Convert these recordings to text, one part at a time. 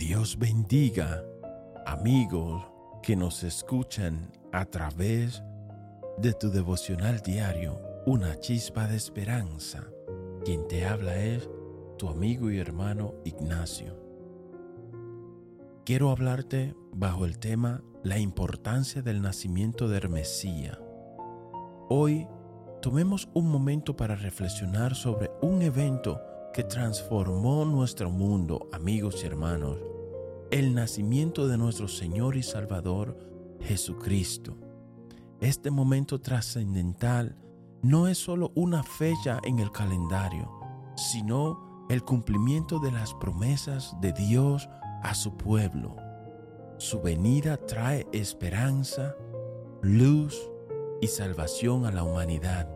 Dios bendiga, amigos que nos escuchan a través de tu devocional diario, Una Chispa de Esperanza. Quien te habla es tu amigo y hermano Ignacio. Quiero hablarte bajo el tema la importancia del nacimiento del Mesías. Hoy tomemos un momento para reflexionar sobre un evento que transformó nuestro mundo, amigos y hermanos, el nacimiento de nuestro Señor y Salvador Jesucristo. Este momento trascendental no es solo una fecha en el calendario, sino el cumplimiento de las promesas de Dios a su pueblo. Su venida trae esperanza, luz y salvación a la humanidad.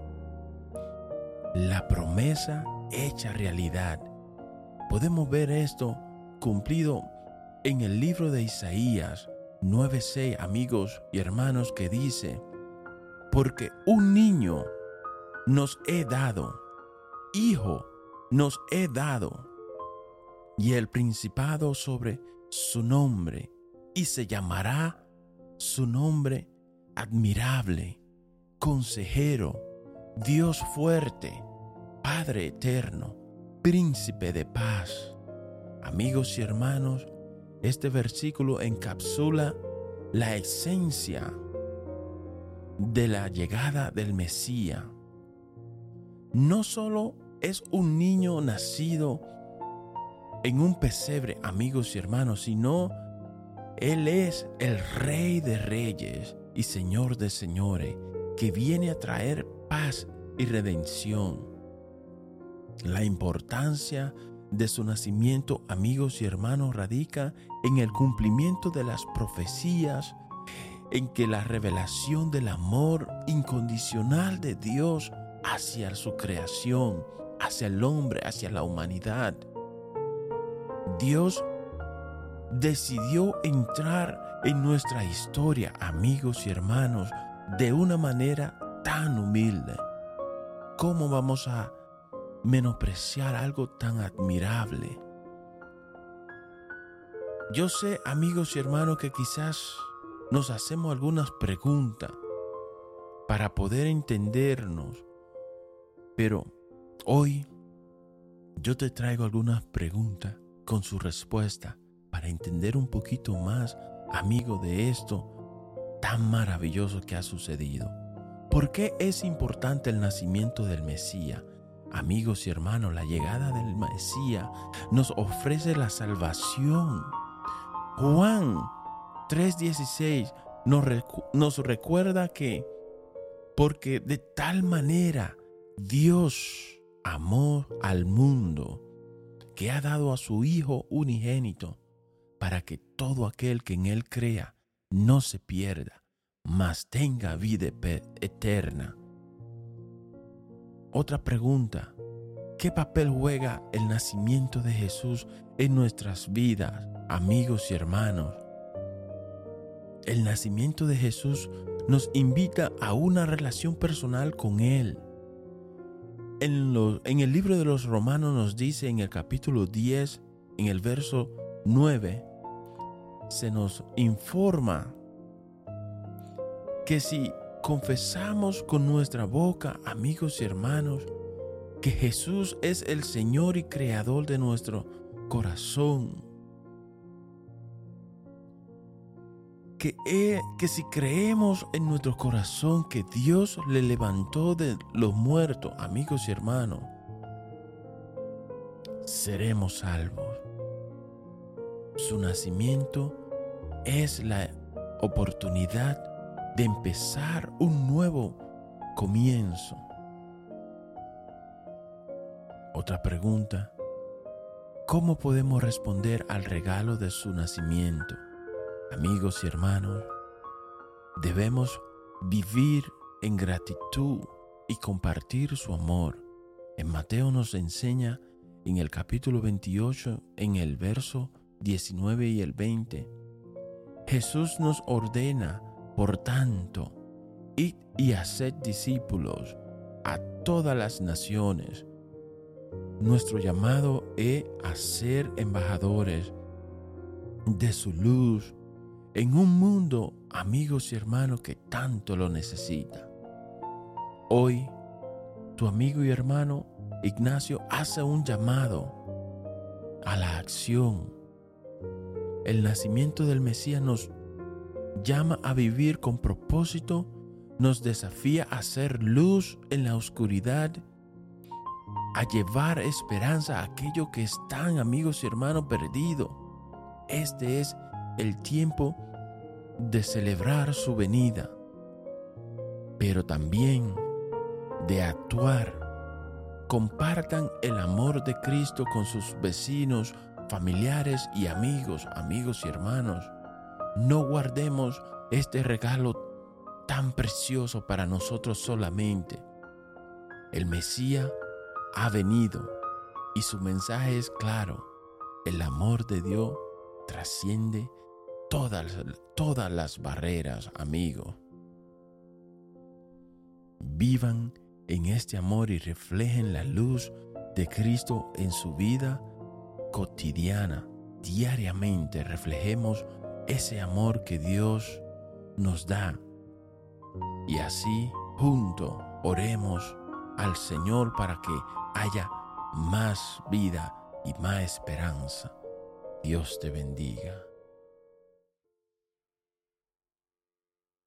La promesa hecha realidad. Podemos ver esto cumplido en el libro de Isaías 9:6, amigos y hermanos, que dice: porque un niño nos he dado, hijo nos he dado, y el principado sobre su nombre, y se llamará su nombre admirable, consejero, Dios fuerte, Padre eterno, príncipe de paz. Amigos y hermanos, este versículo encapsula la esencia de la llegada del Mesías. No solo es un niño nacido en un pesebre, amigos y hermanos, sino Él es el Rey de Reyes y Señor de Señores, que viene a traer paz y redención. La importancia de su nacimiento, amigos y hermanos, radica en el cumplimiento de las profecías, en que la revelación del amor incondicional de Dios hacia su creación, hacia el hombre, hacia la humanidad. Dios decidió entrar en nuestra historia, amigos y hermanos, de una manera tan humilde. ¿Cómo vamos a menospreciar algo tan admirable? Yo sé, amigos y hermanos, que quizás nos hacemos algunas preguntas para poder entendernos, pero hoy yo te traigo algunas preguntas con su respuesta para entender un poquito más, amigo, de esto tan maravilloso que ha sucedido. ¿Por qué es importante el nacimiento del Mesías? Amigos y hermanos, la llegada del Mesías nos ofrece la salvación. Juan 3:16 nos recuerda que porque de tal manera Dios amó al mundo que ha dado a su Hijo unigénito, para que todo aquel que en Él crea no se pierda, mas tenga vida eterna. Otra pregunta: ¿qué papel juega el nacimiento de Jesús en nuestras vidas, amigos y hermanos? El nacimiento de Jesús nos invita a una relación personal con Él. En el libro de los Romanos nos dice, en el capítulo 10, en el verso 9, se nos informa que si confesamos con nuestra boca, amigos y hermanos, que Jesús es el Señor y Creador de nuestro corazón, que si creemos en nuestro corazón que Dios le levantó de los muertos, amigos y hermanos, seremos salvos. Su nacimiento es la oportunidad de empezar un nuevo comienzo. Otra pregunta: ¿cómo podemos responder al regalo de su nacimiento? Amigos y hermanos, debemos vivir en gratitud y compartir su amor. En Mateo nos enseña en el capítulo 28, en el verso 19 y el 20, Jesús nos ordena: por tanto, id y haced discípulos a todas las naciones. Nuestro llamado es a ser embajadores de su luz en un mundo, amigos y hermanos, que tanto lo necesita. Hoy, tu amigo y hermano Ignacio hace un llamado a la acción. El nacimiento del Mesías nos llama a vivir con propósito, nos desafía a ser luz en la oscuridad, a llevar esperanza a aquellos que están, amigos y hermanos, perdidos. Este es el tiempo de celebrar su venida, pero también de actuar. Compartan el amor de Cristo con sus vecinos, familiares y amigos y hermanos. No guardemos este regalo tan precioso para nosotros solamente. El Mesías ha venido y su mensaje es claro. El amor de Dios trasciende todas las barreras, amigos. Vivan en este amor y reflejen la luz de Cristo en su vida cotidiana. Diariamente reflejemos ese amor que Dios nos da. Y así, juntos, oremos al Señor para que haya más vida y más esperanza. Dios te bendiga.